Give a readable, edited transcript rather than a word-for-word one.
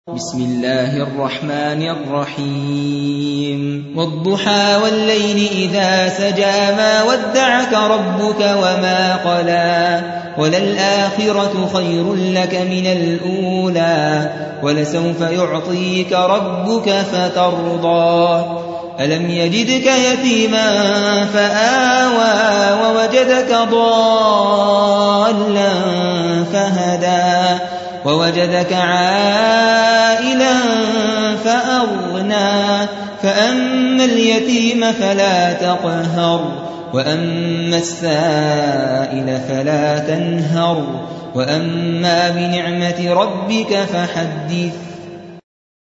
بسم الله الرحمن الرحيم والضحى والليل إذا سجى ما ودعك ربك وما قلى وللآخرة خير لك من الأولى ولسوف يعطيك ربك فترضى ألم يجدك يتيما فآوى ووجدك ضالا فهدى ووجدك عائلا فأغنى فأما اليتيم فلا تقهر وأما السائل فلا تنهر وأما بنعمة ربك فحدث